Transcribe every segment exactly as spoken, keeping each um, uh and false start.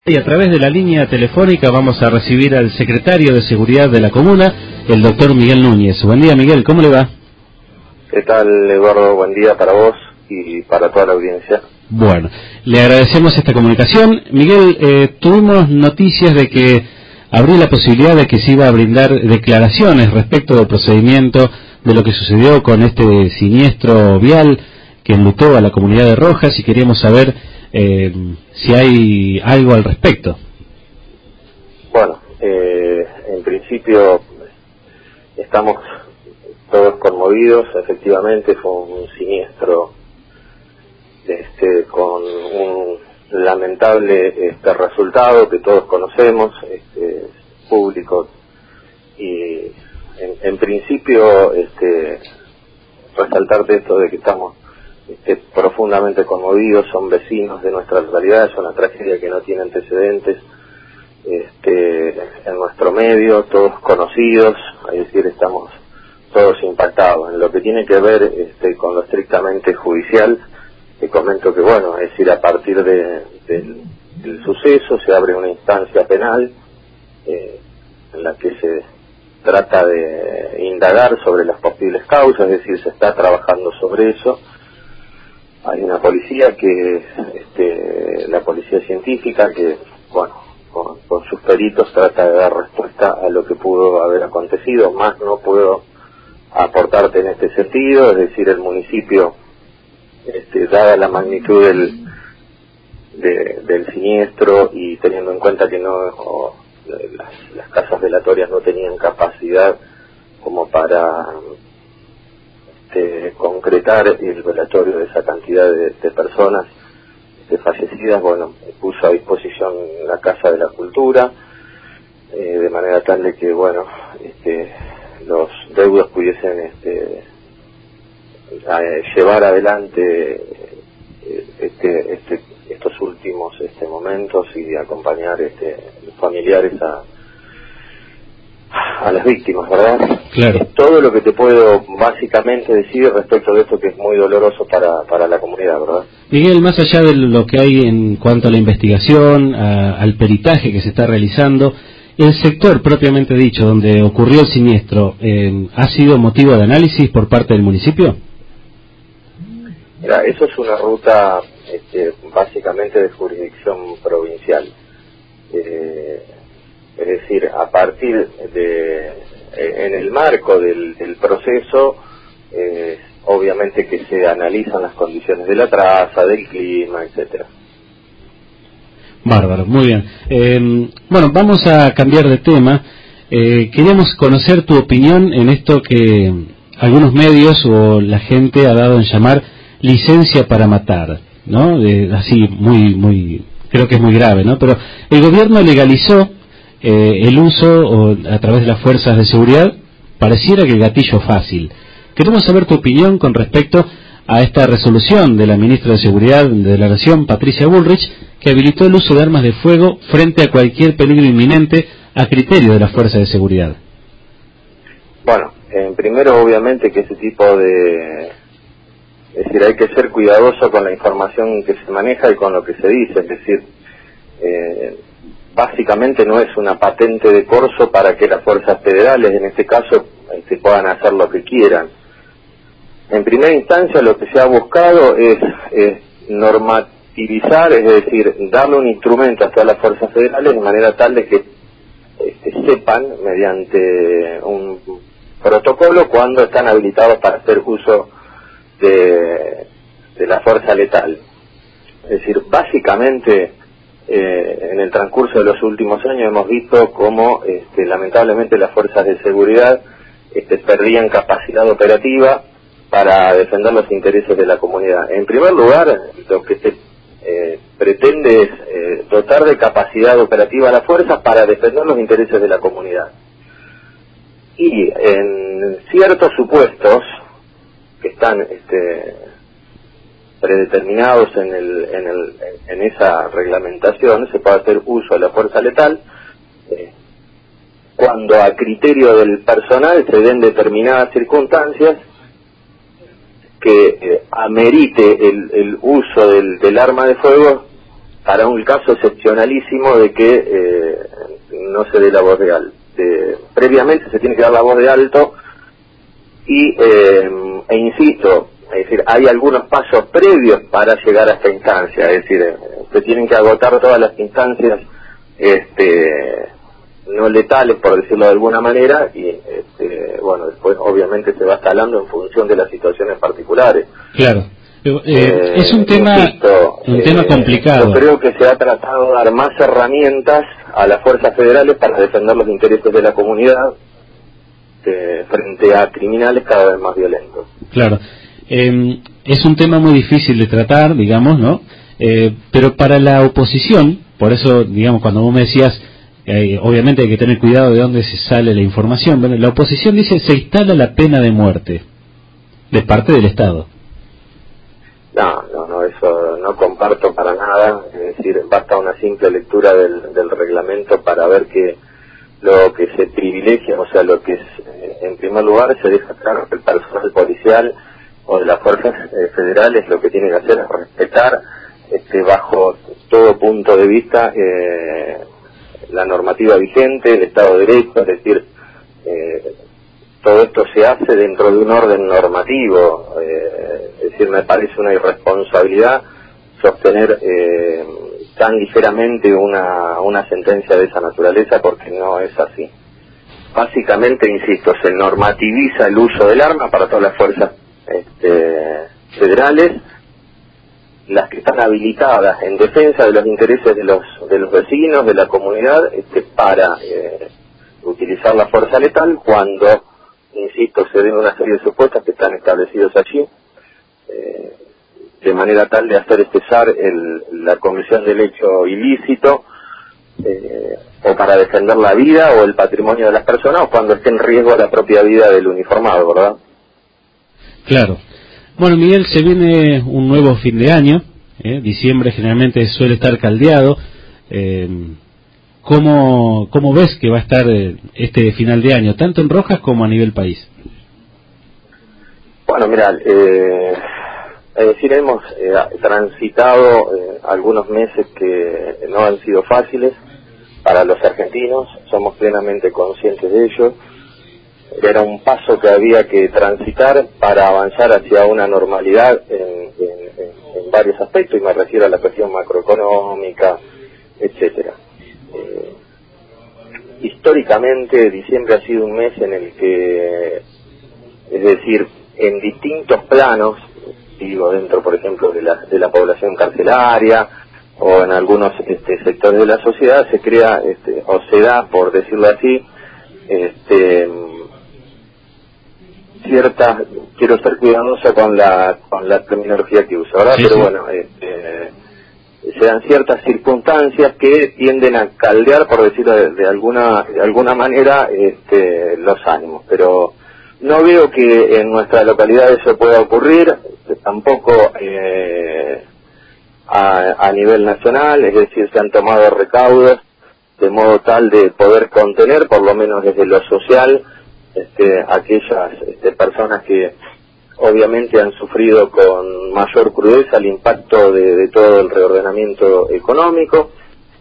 Y a través de la línea telefónica vamos a recibir al secretario de Seguridad de la Comuna, el doctor Miguel Núñez. Buen día, Miguel, ¿cómo le va? ¿Qué tal, Eduardo? Buen día para vos y para toda la audiencia. Bueno, le agradecemos esta comunicación. Miguel, eh, tuvimos noticias de que habría la posibilidad de que se iba a brindar declaraciones respecto del procedimiento de lo que sucedió con este siniestro vial que enlutó a la comunidad de Rojas, y queríamos saber eh, si hay algo al respecto. Bueno, eh, en principio estamos todos conmovidos. Efectivamente fue un siniestro este, con un lamentable este, resultado que todos conocemos, este, público, y en, en principio este, resaltarte esto de que estamos este, profundamente conmovidos. Son vecinos de nuestra localidad, es una tragedia que no tiene antecedentes este, en nuestro medio, todos conocidos, es decir, estamos todos impactados. En lo que tiene que ver este, con lo estrictamente judicial, te comento que, bueno, es decir, a partir de, de, del suceso se abre una instancia penal eh, en la que se trata de indagar sobre las posibles causas, es decir, se está trabajando sobre eso. Hay una policía que, este, la policía científica, que, bueno, con, con sus peritos trata de dar respuesta a lo que pudo haber acontecido. Más no puedo aportarte en este sentido, es decir, el municipio, este, dada la magnitud del, de, del siniestro y teniendo en cuenta que no o, las, las casas velatorias no tenían capacidad como para este, concretar el velatorio de esa cantidad de, de personas este, fallecidas, bueno, puso a disposición la Casa de la Cultura, eh, de manera tal de que, bueno, este, los deudos pudiesen este, a, llevar adelante este, este, estos últimos este, momentos y acompañar este, los familiares a, a las víctimas, ¿verdad? Claro. Es todo lo que te puedo básicamente decir respecto de esto, que es muy doloroso para, para la comunidad, ¿verdad? Miguel, más allá de lo que hay en cuanto a la investigación, a, al peritaje que se está realizando, el sector propiamente dicho, donde ocurrió el siniestro, eh, ¿ha sido motivo de análisis por parte del municipio? Mira, eso es una ruta este, básicamente de jurisdicción provincial. Eh, es decir, a partir de, eh, en el marco del, del proceso, eh, obviamente que se analizan las condiciones de la traza, del clima, etcétera. Bárbaro, muy bien. Eh, bueno, vamos a cambiar de tema. Eh, queríamos conocer tu opinión en esto que algunos medios o la gente ha dado en llamar licencia para matar, ¿no? Eh, así, muy, muy, creo que es muy grave, ¿no? Pero el gobierno legalizó eh, el uso o, a través de las fuerzas de seguridad, pareciera que el gatillo fácil. Queremos saber tu opinión con respecto a esta resolución de la ministra de Seguridad de la Nación, Patricia Bullrich, que habilitó el uso de armas de fuego frente a cualquier peligro inminente a criterio de las fuerzas de seguridad. Bueno, en primero, obviamente que ese tipo de... Es decir, hay que ser cuidadoso con la información que se maneja y con lo que se dice. Es decir, eh, básicamente no es una patente de corso para que las fuerzas federales, en este caso, este, puedan hacer lo que quieran. En primera instancia, lo que se ha buscado es, es normativizar, es decir, darle un instrumento a todas las fuerzas federales de manera tal de que este, sepan, mediante un protocolo, cuándo están habilitados para hacer uso de, de la fuerza letal. Es decir, básicamente, eh, en el transcurso de los últimos años hemos visto cómo, este, lamentablemente, las fuerzas de seguridad este, perdían capacidad operativa para defender los intereses de la comunidad. En primer lugar, lo que se eh, pretende es eh, dotar de capacidad operativa a las fuerzas para defender los intereses de la comunidad. Y en ciertos supuestos que están este, predeterminados en, el, en, el, en esa reglamentación, se puede hacer uso de la fuerza letal eh, cuando a criterio del personal se den determinadas circunstancias que eh, amerite el, el uso del, del arma de fuego para un caso excepcionalísimo de que eh, no se dé la voz de alto. Eh, previamente se tiene que dar la voz de alto y, eh, e insisto, es decir, hay algunos pasos previos para llegar a esta instancia, es decir, eh, se tienen que agotar todas las instancias este, no letales, por decirlo de alguna manera, y este, bueno, después obviamente se va escalando en función de las situaciones particulares. Claro. Eh, eh, es un tema insisto, un eh, tema complicado. Yo creo que se ha tratado de dar más herramientas a las fuerzas federales para defender los intereses de la comunidad eh, frente a criminales cada vez más violentos. Claro. Eh, es un tema muy difícil de tratar, digamos, ¿no? Eh, pero para la oposición, por eso, digamos, cuando vos me decías, eh, obviamente hay que tener cuidado de dónde se sale la información. Bueno, la oposición dice se instala la pena de muerte de parte del Estado. No, no, no, eso no comparto para nada. Es decir, basta una simple lectura del, del reglamento para ver que lo que se privilegia, o sea, lo que es, en primer lugar, se deja claro que el personal policial o de las fuerzas eh, federales lo que tiene que hacer es respetar este, bajo todo punto de vista eh, la normativa vigente, el Estado de Derecho, es decir, eh, todo esto se hace dentro de un orden normativo, eh, es decir, me parece una irresponsabilidad sostener eh, tan ligeramente una, una sentencia de esa naturaleza, porque no es así. Básicamente, insisto, se normativiza el uso del arma para todas las fuerzas este, federales, las que están habilitadas en defensa de los intereses de los de los vecinos, de la comunidad, este, para eh, utilizar la fuerza letal cuando, insisto, se den una serie de supuestos que están establecidos allí, eh, de manera tal de hacer cesar el, la comisión del hecho ilícito, eh, o para defender la vida o el patrimonio de las personas, o cuando esté en riesgo la propia vida del uniformado, ¿verdad? Claro. Bueno, Miguel, se viene un nuevo fin de año, ¿eh? Diciembre generalmente suele estar caldeado. Eh, ¿cómo, ¿Cómo ves que va a estar eh, este final de año, tanto en Rojas como a nivel país? Bueno, mira, eh, es decir, hemos eh, transitado eh, algunos meses que no han sido fáciles para los argentinos, somos plenamente conscientes de ello. Era un paso que había que transitar para avanzar hacia una normalidad en, en, en varios aspectos, y me refiero a la cuestión macroeconómica, etcétera. Eh, históricamente, diciembre ha sido un mes en el que, es decir, en distintos planos, digo, dentro, por ejemplo, de la, de la población carcelaria, o en algunos este, sectores de la sociedad, se crea, este, o se da, por decirlo así, este... cierta, quiero ser cuidadoso con la con la terminología que uso, ¿verdad? Sí, pero sí. Bueno, este, se dan ciertas circunstancias que tienden a caldear, por decirlo de, de alguna de alguna manera, este, los ánimos, pero no veo que en nuestra localidad eso pueda ocurrir, tampoco eh, a, a nivel nacional, es decir, se han tomado recaudos de modo tal de poder contener, por lo menos desde lo social, Este, aquellas este, personas que obviamente han sufrido con mayor crudeza el impacto de, de todo el reordenamiento económico,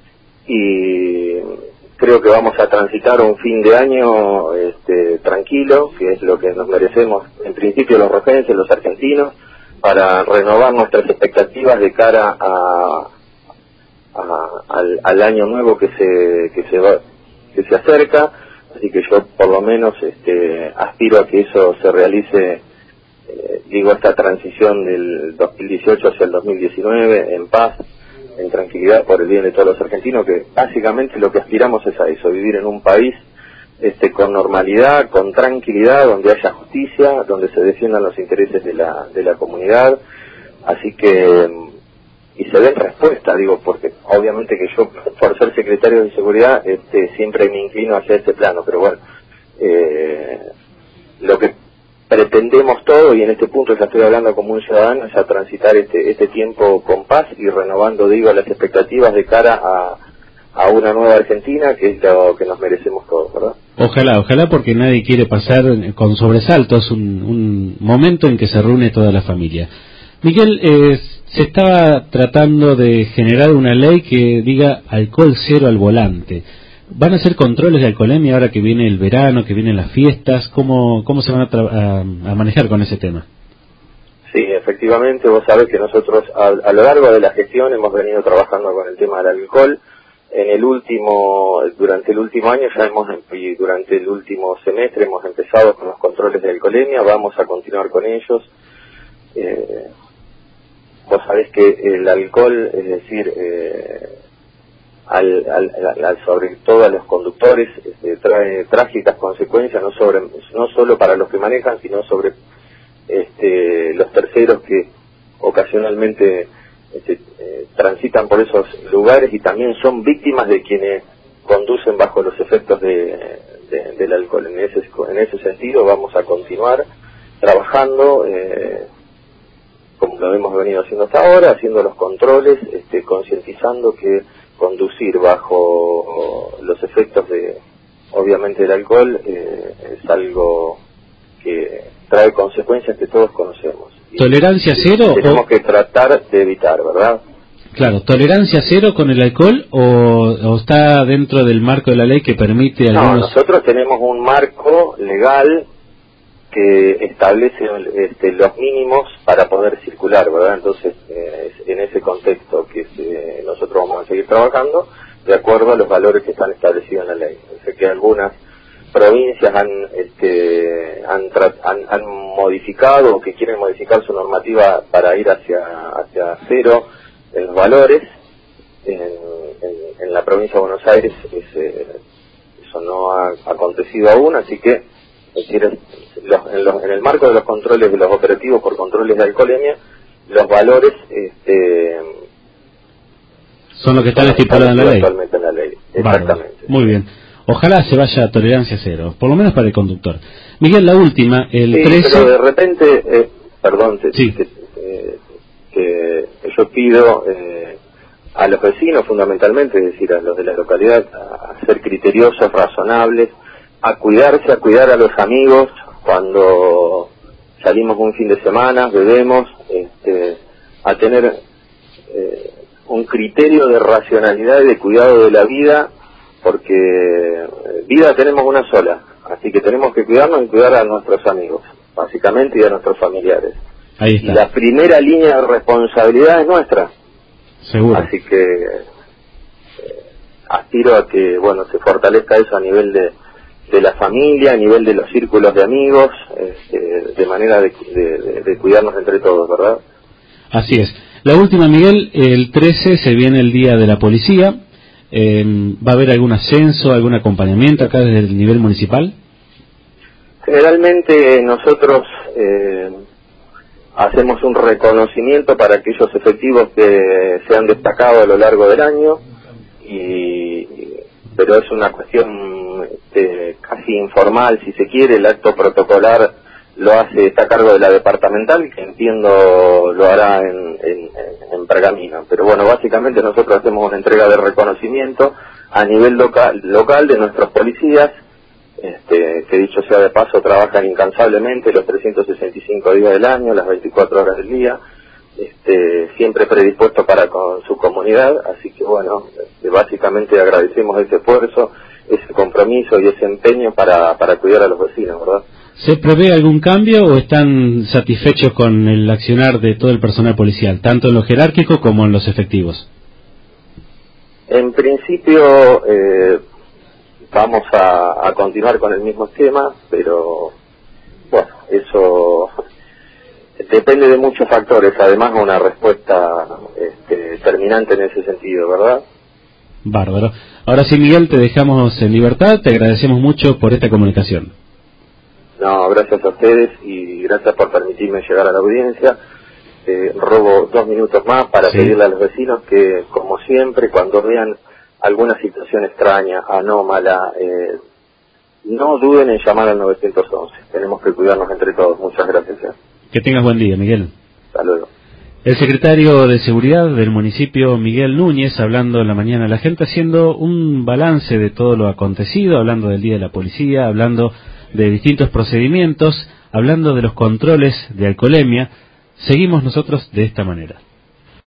y creo que vamos a transitar un fin de año este, tranquilo, que es lo que nos merecemos en principio los rojenses, los argentinos, para renovar nuestras expectativas de cara a, a al, al año nuevo que se que se va, que se acerca. Así que yo por lo menos este, aspiro a que eso se realice, eh, digo, esta transición del dos mil dieciocho hacia el dos mil diecinueve en paz, en tranquilidad, por el bien de todos los argentinos, que básicamente lo que aspiramos es a eso, vivir en un país este, con normalidad, con tranquilidad, donde haya justicia, donde se defiendan los intereses de la, de la comunidad. Así que... y se den respuesta, digo, porque obviamente que yo, por ser secretario de Seguridad, este, siempre me inclino hacia este plano, pero bueno, eh, lo que pretendemos todo, y en este punto ya estoy hablando como un ciudadano, es a transitar este, este tiempo con paz y renovando, digo, las expectativas de cara a, a una nueva Argentina, que es lo que nos merecemos todos, ¿verdad? Ojalá, ojalá, porque nadie quiere pasar con sobresaltos un, un momento en que se reúne toda la familia. Miguel, eh, se estaba tratando de generar una ley que diga alcohol cero al volante. ¿Van a hacer controles de alcoholemia ahora que viene el verano, que vienen las fiestas? ¿Cómo, cómo se van a, a, a manejar con ese tema? Sí, efectivamente, vos sabés que nosotros a, a lo largo de la gestión hemos venido trabajando con el tema del alcohol. En el último, durante el último año ya hemos, y durante el último semestre hemos empezado con los controles de alcoholemia, vamos a continuar con ellos. Eh, vos sabés que el alcohol, es decir, eh, al, al, al, sobre todo a los conductores, este, trae trágicas consecuencias, no sobre, no solo para los que manejan, sino sobre este, los terceros que ocasionalmente este, eh, transitan por esos lugares y también son víctimas de quienes conducen bajo los efectos de, de, del alcohol. En ese, en ese sentido vamos a continuar trabajando eh, como lo hemos venido haciendo hasta ahora, haciendo los controles, este, concientizando que conducir bajo los efectos de, obviamente, del alcohol eh, es algo que trae consecuencias que todos conocemos. ¿Tolerancia y cero? Tenemos o... que tratar de evitar, ¿verdad? Claro, ¿tolerancia cero con el alcohol o, o está dentro del marco de la ley que permite algunos...? No, nosotros tenemos un marco legal que establece este, los mínimos para poder circular, ¿verdad? Entonces, eh, en ese contexto que eh, nosotros vamos a seguir trabajando de acuerdo a los valores que están establecidos en la ley. Sé que algunas provincias han, este, han, han, han modificado o que quieren modificar su normativa para ir hacia, hacia cero en los valores. En, en, en la provincia de Buenos Aires ese, eso no ha acontecido aún, así que es decir, los, en, los, en el marco de los controles de los operativos por controles de alcoholemia, los valores este, son los que están estipulados en la ley. Actualmente en la ley, exactamente. Vale. Muy bien. Ojalá se vaya a tolerancia cero, por lo menos para el conductor. Miguel, la última, el sí, trece... pero de repente, eh, perdón, te, sí. te, eh, que yo pido eh, a los vecinos fundamentalmente, es decir, a los de la localidad, a, a ser criteriosos, razonables, a cuidarse, a cuidar a los amigos cuando salimos un fin de semana, bebemos, este, a tener eh, un criterio de racionalidad y de cuidado de la vida, porque vida tenemos una sola, así que tenemos que cuidarnos y cuidar a nuestros amigos, básicamente, y a nuestros familiares. Ahí está. Y la primera línea de responsabilidad es nuestra. Seguro. Así que eh, aspiro a que, bueno, se fortalezca eso a nivel de de la familia, a nivel de los círculos de amigos, este, de manera de, de, de cuidarnos entre todos, ¿verdad? Así es. La última, Miguel, el trece se viene el Día de la Policía. Eh, ¿Va a haber algún ascenso, algún acompañamiento acá desde el nivel municipal? Generalmente nosotros eh, hacemos un reconocimiento para aquellos efectivos que se han destacado a lo largo del año, y pero es una cuestión este, casi informal, si se quiere. El acto protocolar lo hace, está a cargo de la departamental, que entiendo lo hará en, en, en Pergamino. Pero bueno, básicamente nosotros hacemos una entrega de reconocimiento a nivel local, local de nuestros policías, este, que dicho sea de paso trabajan incansablemente los trescientos sesenta y cinco días del año, las veinticuatro horas del día, este, siempre predispuestos para con su comunidad. Así que bueno, este, básicamente agradecemos ese esfuerzo, ese compromiso y ese empeño para, para cuidar a los vecinos, ¿verdad? ¿Se prevé algún cambio o están satisfechos con el accionar de todo el personal policial, tanto en lo jerárquico como en los efectivos? En principio eh, vamos a, a continuar con el mismo esquema, pero bueno, eso depende de muchos factores, además una respuesta este, terminante en ese sentido, ¿verdad? Bárbaro. Ahora sí, Miguel, te dejamos en libertad, te agradecemos mucho por esta comunicación. No, gracias a ustedes y gracias por permitirme llegar a la audiencia. Eh, robo dos minutos más para sí. pedirle a los vecinos que, como siempre, cuando vean alguna situación extraña, anómala, eh, no duden en llamar al nueve once. Tenemos que cuidarnos entre todos. Muchas gracias. Eh. Que tengas buen día, Miguel. Hasta luego. El secretario de Seguridad del municipio, Miguel Núñez, hablando en la mañana a la gente, haciendo un balance de todo lo acontecido, hablando del Día de la Policía, hablando de distintos procedimientos, hablando de los controles de alcoholemia. Seguimos nosotros de esta manera.